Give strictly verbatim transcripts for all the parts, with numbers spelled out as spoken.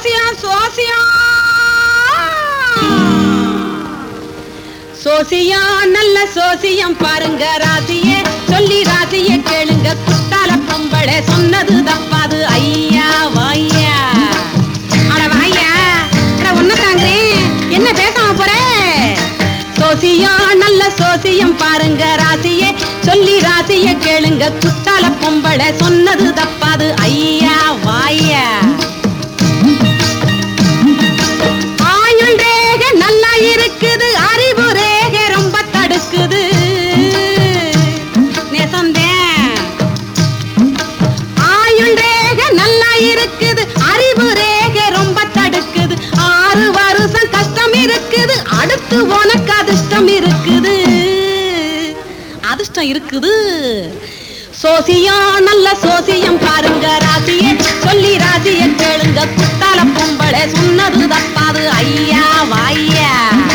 சோசியம் சோசியம் சோசியம் நல்ல சோசியம் பாருங்க ராசியே சொல்லி ராசியே கேளுங்க குத்தால பொம்பளை சொன்னது தப்பாது ஐயா வாய்யா அட வாய்யா அட ஒன்ன தாங்கிறேன் என்ன பேசாம போற சோசியம் நல்ல சோசியம் பாருங்க ராசியே சொல்லி ராசியே கேளுங்க குத்தால பொம்பளை சொன்னது தப்பாது ஐயா வாய்யா ஆயுள் ரேக நல்லா இருக்குது அறிவு ரேக ரொம்ப தடுக்குது நேசந்தேன் ஆயுள் ரேக நல்லா இருக்குது அறிவு ரேக ரொம்ப தடுக்குது ஆறு வருஷம் கஷ்டம் இருக்குது அடுத்து உனக்கு அதிர்ஷ்டம் இருக்குது அதிர்ஷ்டம் இருக்குது சோசியம் நல்ல சோசியம் பாருங்க ராசியே சொல்லி ராசியை கேளுங்க குத்தால பொம்பளை சொன்னது தப்பாது ஐயா வாய்யா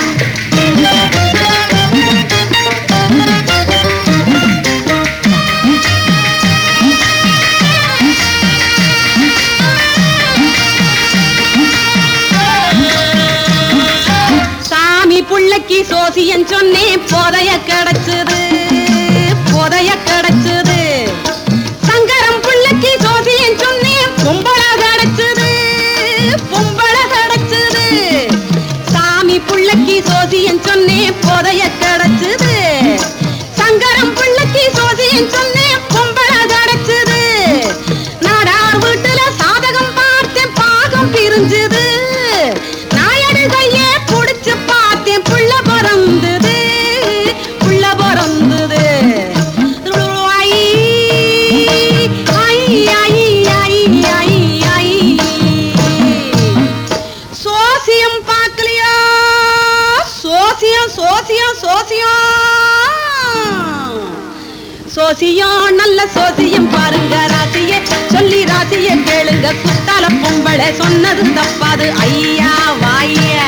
சாமி புள்ளைக்கு சோசியம் சொன்னேன் போதைய கிடைச்சது போதைய கிடைச்சது சங்கரம் புள்ளைக்கு சோசியம் சொன்னேன் பொம்பளை கிடைச்சது பொம்பளை கிடைச்சது சாமி புள்ளைக்கு சோசியம் சொன்னேன் போதைய கிடைச்சது சங்கரம் புள்ளைக்கு சோசியம் சொன்னேன் பொம்பளை கிடைச்சது நாடார் வீட்டுல சாதகம் பார்த்தேன் பாகம் பிரிஞ்சது நாயடு கையே புடிச்சு பார்த்தேன் புள்ள பிறந்தது புள்ள பிறந்தது சோசியம் பார்க்கலையா சோசியம் சோசியம் சோசியம் சோசியம் நல்ல சோசியம் பாருங்க ராசியே சொல்லி ராசியை கேளுங்க குத்தால பொம்பளை சொன்னது தப்பாது ஐயா வாய்யா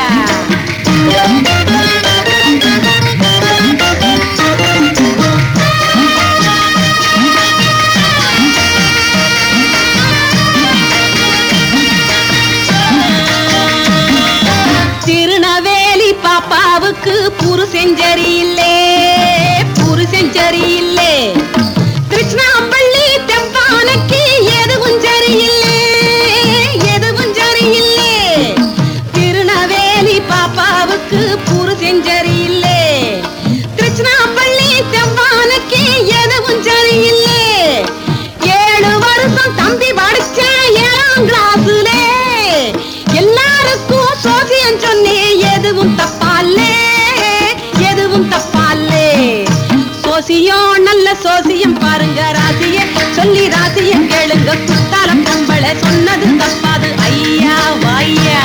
திருநவேலி பாப்பாவுக்கு புருஷன் சரியில்லே புருஷன் சரியில்லே திருச்சினாப்பள்ளி தெம்பானைக்கு எதுவும் சரியில்லே எதுவும் சரியில்லே திருநவேலி பாப்பாவுக்கு புருஷன் சரியில்லே திருச்சினாப்பள்ளி தெம்பானைக்கு எதுவும் சரியில்லே ஏழு வருஷம் தம்பி படிச்ச ஏழாம் கிளாஸ்லே எல்லாருக்கும் சோசியம் சொன்னே எதுவும் தப்பாலே எதுவும் தப்பாலே சோசியம் நல்ல சோசியம் பாருங்க ராசியே சொல்லி ராசியை கேளுங்க குத்தால பொம்பளை சொன்னது தப்பாது ஐயா வாய்யா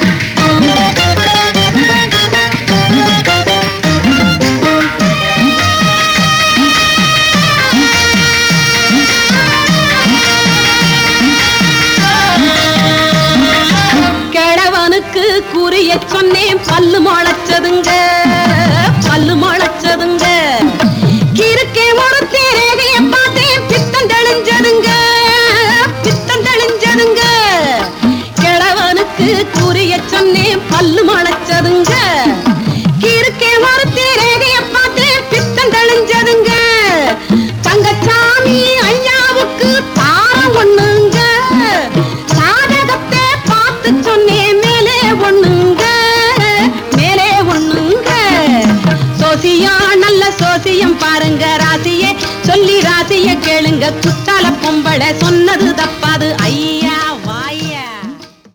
குறிய சொன்னேன் பல்லு முளைச்சதுங்க பல்லு முளைச்சதுங்க கிறுக்கே முறுத்தே ரேகைய பார்த்தேன் பித்தம் தெளிஞ்சதுங்க பித்தம் தெளிஞ்சதுங்க கிழவனுக்கு குறிய சொன்னேன் பல்லு முளைச்சதுங்க கிறுக்கே முறுத்தே ரேகைய பார்த்தேன் பித்தம் தெளிஞ்சதுங்க தங்கச்சாமி ஐயாவுக்கு தாரம் ஒண்ணுங்க சாதகத்தை பார்த்து சொன்னேன் ஒண்ணுங்க மேலே ஒண்ணுங்க சோசியம் நல்ல சோசியம் பாருங்க ராசியே சொல்லி ராசியை கேளுங்க குத்தால பொம்பளை சொன்னது தப்பு